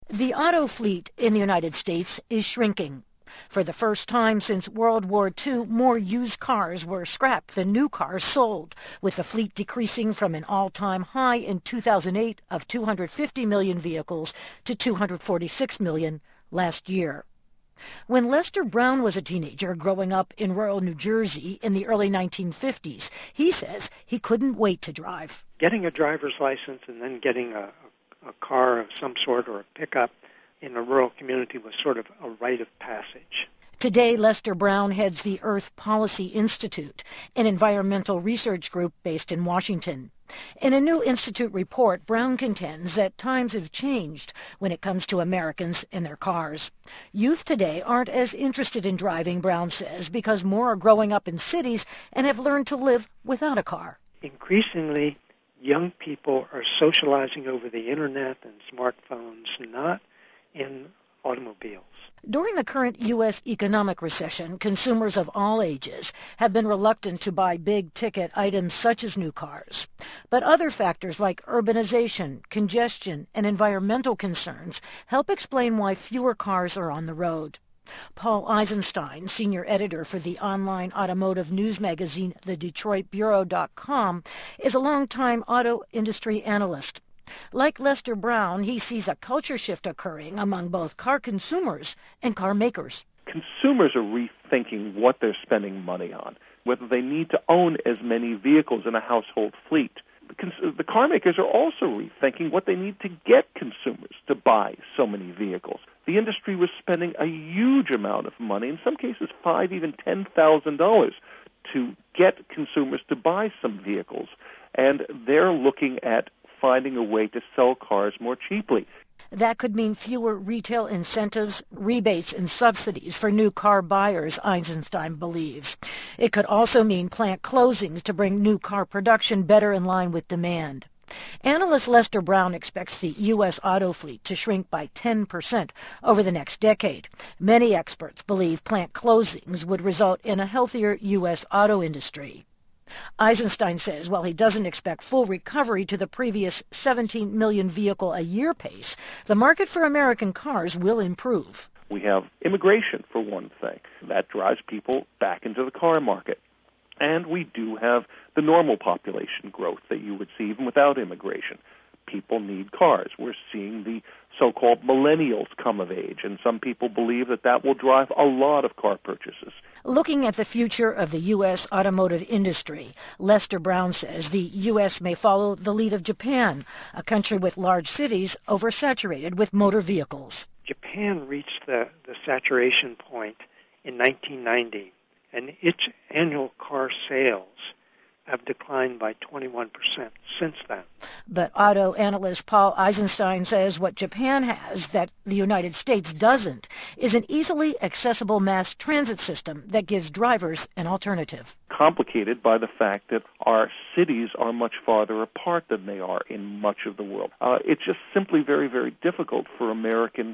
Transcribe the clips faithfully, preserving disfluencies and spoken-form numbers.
The auto fleet in the United States is shrinking. For the first time since World War Two, more used cars were scrapped than new cars sold, with the fleet decreasing from an all-time high in two thousand eight of two hundred fifty million vehicles to two hundred forty-six million last year. When Lester Brown was a teenager growing up in rural New Jersey in the early nineteen fifties, he says he couldn't wait to drive. Getting a driver's license and then getting a, a car of some sort or a pickup in a rural community was sort of a rite of passage. Today, Lester Brown heads the Earth Policy Institute, an environmental research group based in Washington. In a new institute report, Brown contends that times have changed when it comes to Americans and their cars. Youth today aren't as interested in driving, Brown says, because more are growing up in cities and have learned to live without a car. Increasingly, young people are socializing over the internet and smartphones, not in automobiles. During the current U S economic recession, consumers of all ages have been reluctant to buy big-ticket items such as new cars. But other factors like urbanization, congestion, and environmental concerns help explain why fewer cars are on the road. Paul Eisenstein, senior editor for the online automotive news magazine the Detroit Bureau dot com, is a longtime auto industry analyst. Like Lester Brown, he sees a culture shift occurring among both car consumers and car makers. Consumers are rethinking what they're spending money on, whether they need to own as many vehicles in a household fleet. The, cons- the car makers are also rethinking what they need to get consumers to buy so many vehicles. The industry was spending a huge amount of money, in some cases five, even ten thousand dollars, to get consumers to buy some vehicles, and they're looking at finding a way to sell cars more cheaply. That could mean fewer retail incentives, rebates, and subsidies for new car buyers, Eisenstein believes. It could also mean plant closings to bring new car production better in line with demand. Analyst Lester Brown expects the U S auto fleet to shrink by ten percent over the next decade. Many experts believe plant closings would result in a healthier U S auto industry. Eisenstein says while he doesn't expect full recovery to the previous seventeen million vehicle a year pace, the market for American cars will improve. We have immigration, for one thing. That drives people back into the car market. And we do have the normal population growth that you would see even without immigration. People need cars. We're seeing the so-called millennials come of age, and some people believe that that will drive a lot of car purchases. Looking at the future of the U S automotive industry, Lester Brown says the U S may follow the lead of Japan, a country with large cities oversaturated with motor vehicles. Japan reached the, the saturation point in nineteen ninety, and its annual car sales have declined by twenty-one percent since then. But auto analyst Paul Eisenstein says what Japan has that the United States doesn't is an easily accessible mass transit system that gives drivers an alternative. Complicated by the fact that our cities are much farther apart than they are in much of the world. Uh, it's just simply very, very difficult for Americans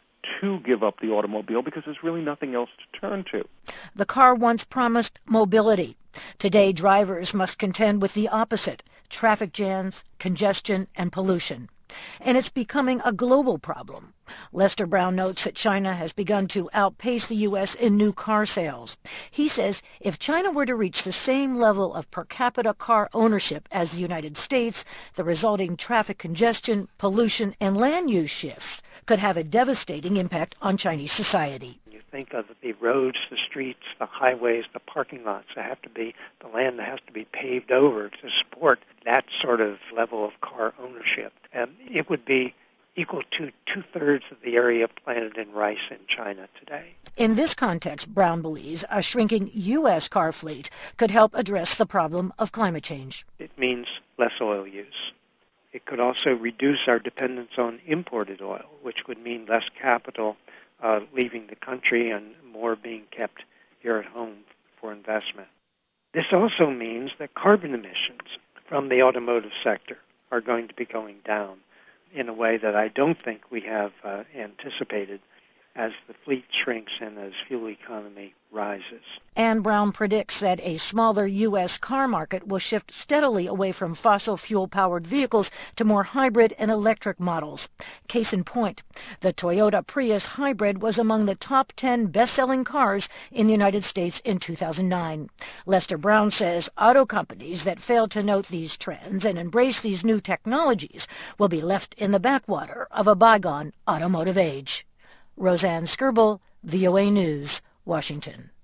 to give up the automobile because there's really nothing else to turn to. The car once promised mobility. Today, drivers must contend with the opposite: traffic jams, congestion, and pollution. And it's becoming a global problem. Lester Brown notes that China has begun to outpace the U S in new car sales. He says if China were to reach the same level of per capita car ownership as the United States, the resulting traffic congestion, pollution, and land use shifts could have a devastating impact on Chinese society. You think of the roads, the streets, the highways, the parking lots that have to be, the land that has to be paved over to support that sort of level of car ownership. And it would be equal to two-thirds of the area planted in rice in China today. In this context, Brown believes a shrinking U S car fleet could help address the problem of climate change. It means less oil use. It could also reduce our dependence on imported oil, which would mean less capital uh, leaving the country and more being kept here at home for investment. This also means that carbon emissions from the automotive sector are going to be going down in a way that I don't think we have uh, anticipated as the fleet shrinks and as fuel economy rises. Anne Brown predicts that a smaller U S car market will shift steadily away from fossil fuel-powered vehicles to more hybrid and electric models. Case in point, the Toyota Prius hybrid was among the top ten best-selling cars in the United States in two thousand nine. Lester Brown says auto companies that fail to note these trends and embrace these new technologies will be left in the backwater of a bygone automotive age. Roseanne Skirble, V O A News, Washington.